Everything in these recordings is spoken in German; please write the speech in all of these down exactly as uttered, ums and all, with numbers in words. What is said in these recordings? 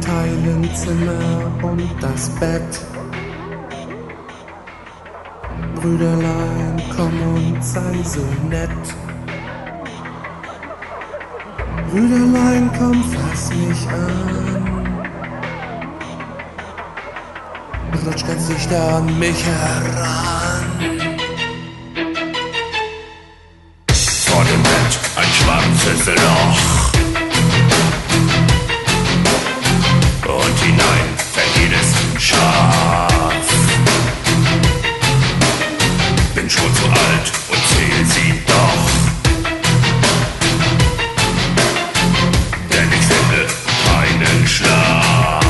teilen Zimmer und das Bett. Brüderlein, komm und sei so nett. Brüderlein, komm, fass mich an. Rutsch ganz dicht an mich heran. Vor dem Bett ein schwarzes Loch und hinein fällt jedes Schaf. Bin schon zu alt und zähl sie doch, denn ich finde keinen Schlaf.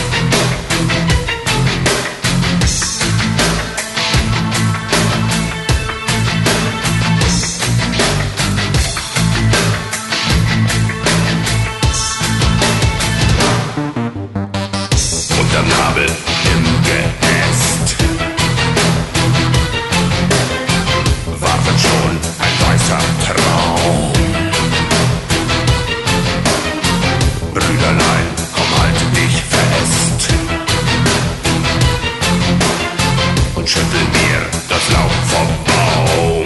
Unterm Nabel im Geäst wartet schon ein weißer Traum. Brüderlein, komm, halte dich fest und schüttel mir das Laub vom Baum.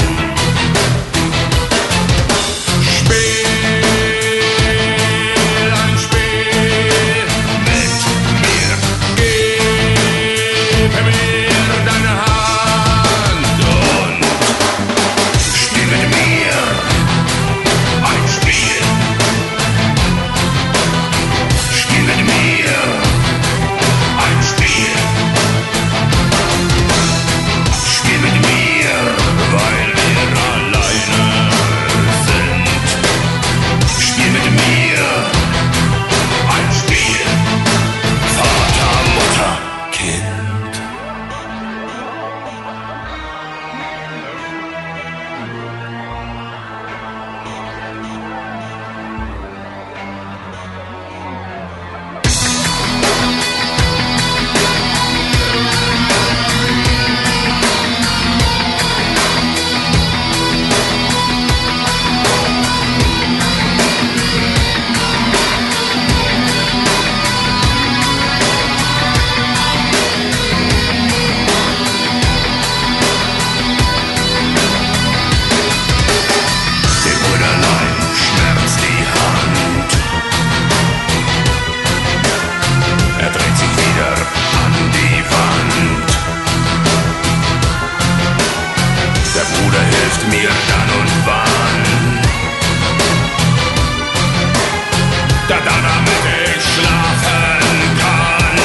Mir dann und wann, da, da, damit ich schlafen kann.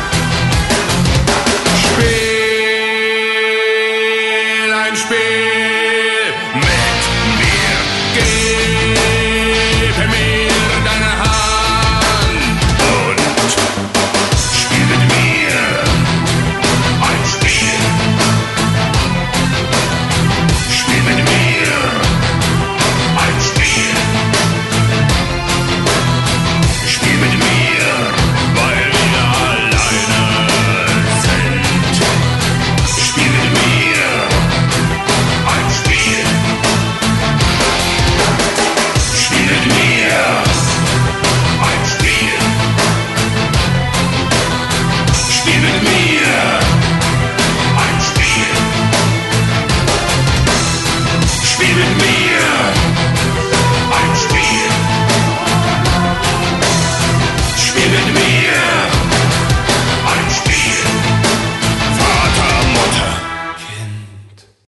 Spiel ein Spiel.